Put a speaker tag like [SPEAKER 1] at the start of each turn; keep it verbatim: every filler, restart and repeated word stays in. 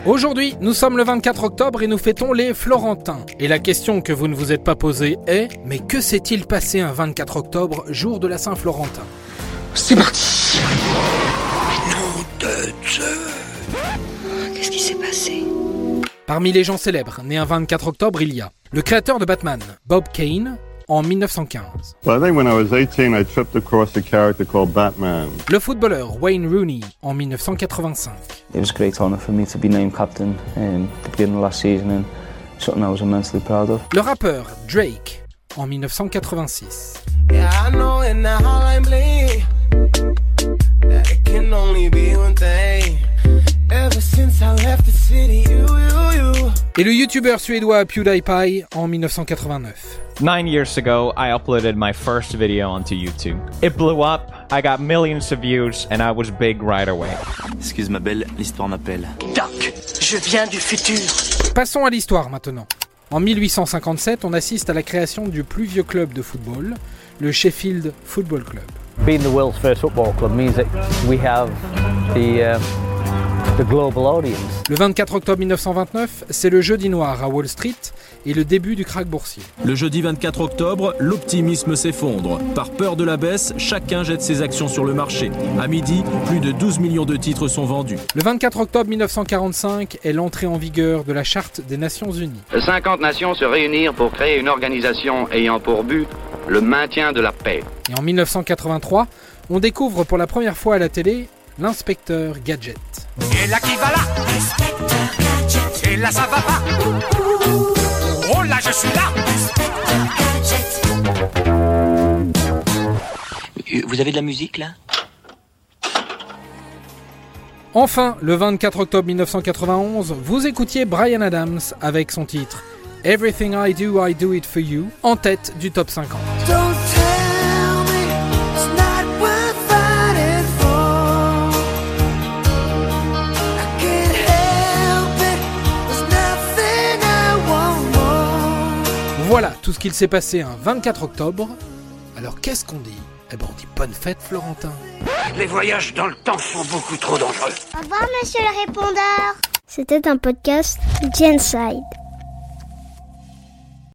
[SPEAKER 1] Aujourd'hui, nous sommes le vingt-quatre octobre et nous fêtons les Florentins. Et la question que vous ne vous êtes pas posée est « Mais que s'est-il passé un vingt-quatre octobre, jour de la Saint-Florentin ?»
[SPEAKER 2] C'est parti. Nom de Dieu.
[SPEAKER 3] Qu'est-ce qui s'est passé ?
[SPEAKER 1] Parmi les gens célèbres, nés un vingt-quatre octobre, il y a le créateur de Batman, Bob Kane, en dix-neuf cent quinze.
[SPEAKER 4] Well, I think when I was eighteen, I tripped across a character called Batman.
[SPEAKER 1] Le footballeur Wayne Rooney, en dix-neuf cent quatre-vingt-cinq.
[SPEAKER 5] It was a great honour for me to be named captain in the beginning of last season and something I was immensely proud of.
[SPEAKER 1] Le rappeur Drake, en dix-neuf cent quatre-vingt-six.
[SPEAKER 6] Yeah, I know in the hotline bling that it can only be one thing. Ever since I left the city, you, you, you.
[SPEAKER 1] Et le youtubeur suédois PewDiePie en dix-neuf cent quatre-vingt-neuf.
[SPEAKER 7] Nine years ago, I uploaded my first video onto YouTube. It blew up, I got millions of views, and I was big right away.
[SPEAKER 8] Excuse ma belle, l'histoire m'appelle.
[SPEAKER 3] Doc, je viens du futur.
[SPEAKER 1] Passons à l'histoire maintenant. En mille huit cent cinquante-sept, on assiste à la création du plus vieux club de football, le Sheffield Football Club.
[SPEAKER 9] Being the world's first football club means that we have the, uh, the global audience.
[SPEAKER 1] Le vingt-quatre octobre mille neuf cent vingt-neuf, c'est le jeudi noir à Wall Street et le début du krach boursier.
[SPEAKER 10] Le jeudi vingt-quatre octobre, l'optimisme s'effondre. Par peur de la baisse, chacun jette ses actions sur le marché. À midi, plus de douze millions de titres sont vendus.
[SPEAKER 1] Le vingt-quatre octobre mille neuf cent quarante-cinq est l'entrée en vigueur de la Charte des Nations Unies.
[SPEAKER 11] cinquante nations se réunirent pour créer une organisation ayant pour but le maintien de la paix.
[SPEAKER 1] Et en mille neuf cent quatre-vingt-trois, on découvre pour la première fois à la télé l'inspecteur Gadget.
[SPEAKER 6] Et là qui va là, et là ça va pas. Oh là je suis là.
[SPEAKER 8] Vous avez de la musique là ?
[SPEAKER 1] Enfin, le vingt-quatre octobre mille neuf cent quatre-vingt-onze, vous écoutiez Bryan Adams avec son titre Everything I Do, I Do It For You, en tête du top cinquante. Voilà tout ce qu'il s'est passé un vingt-quatre octobre. Alors qu'est-ce qu'on dit ? Eh ben on dit bonne fête Florentin.
[SPEAKER 2] Les voyages dans le temps sont beaucoup trop dangereux.
[SPEAKER 12] Au revoir monsieur le répondeur. C'était un podcast Genside.